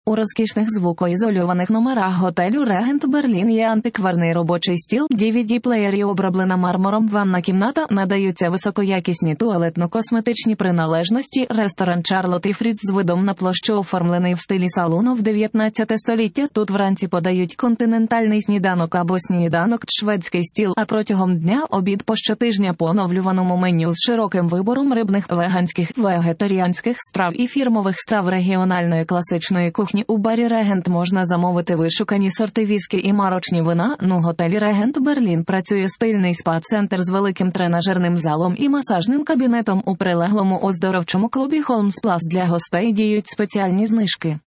У розкішних звукоізольованих номерах готелю «Регент Берлін» є антикварний робочий стіл, DVD-плеєр і оброблена мармуром ванна кімната, надаються високоякісні туалетно-косметичні приналежності, ресторан «Чарлот і Фріц» з видом на площу, оформлений в стилі салону в 19 століття. Тут вранці подають континентальний сніданок або сніданок, шведський стіл, а протягом дня – обід по щотижня по оновлюваному меню з широким вибором рибних, веганських, вегетаріанських страв і фірмових страв регіональної класичної кухні. У барі «Регент» можна замовити вишукані сорти віскі і марочні вина. У готелі «Регент Берлін» працює стильний спа-центр з великим тренажерним залом і масажним кабінетом. У прилеглому оздоровчому клубі «Холмс Плас» для гостей діють спеціальні знижки.